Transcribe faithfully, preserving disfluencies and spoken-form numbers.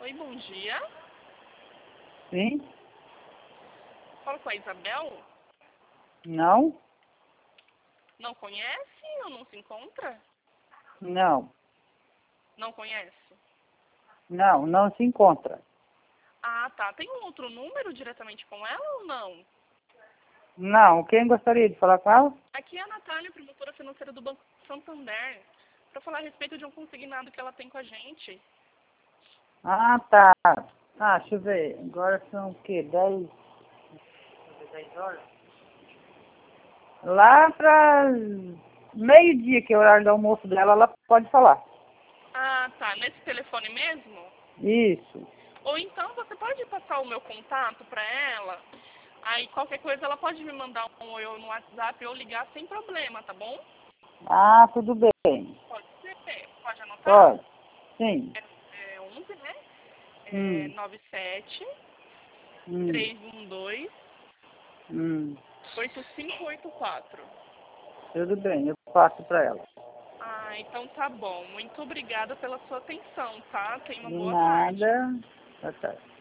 Oi, bom dia. Sim? Fala com a Isabel. Não? Não conhece ou não se encontra? Não. Não conhece? Não, não se encontra. Ah, tá. Tem um outro número diretamente com ela ou não? Não, quem gostaria de falar com ela? Aqui é a Natália, promotora financeira do Banco Santander, para falar a respeito de um consignado que ela tem com a gente. Ah, tá. Ah, deixa eu ver. Agora são o quê? Dez? Dez horas? Lá para meio-dia, que é o horário do almoço dela, ela pode falar. Ah, tá. Nesse telefone mesmo? Isso. Ou então você pode passar o meu contato para ela? Aí qualquer coisa ela pode me mandar um oi no WhatsApp ou ligar sem problema, tá bom? Ah, tudo bem. Pode ser. Pode anotar? Pode. Sim. É, é onze, né? É Hum, nove sete hum, três um dois hum. oito cinco oito quatro. Tudo bem, eu passo para ela. Ah, então tá bom. Muito obrigada pela sua atenção, tá? Tenha uma De boa tarde. nada. Tá, tá.